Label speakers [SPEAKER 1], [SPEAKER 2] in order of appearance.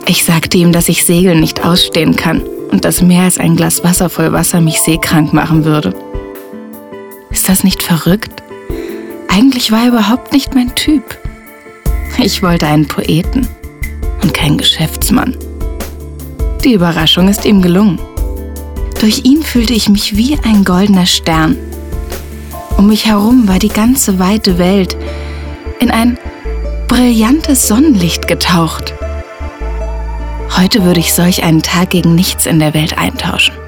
[SPEAKER 1] Ich sagte ihm, dass ich Segeln nicht ausstehen kann und dass mehr als ein Glas Wasser voll Wasser mich seekrank machen würde. Ist das nicht verrückt? Eigentlich war er überhaupt nicht mein Typ. Ich wollte einen Poeten und keinen Geschäftsmann. Die Überraschung ist ihm gelungen. Durch ihn fühlte ich mich wie ein goldener Stern. Um mich herum war die ganze weite Welt in ein brillantes Sonnenlicht getaucht. Heute würde ich solch einen Tag gegen nichts in der Welt eintauschen.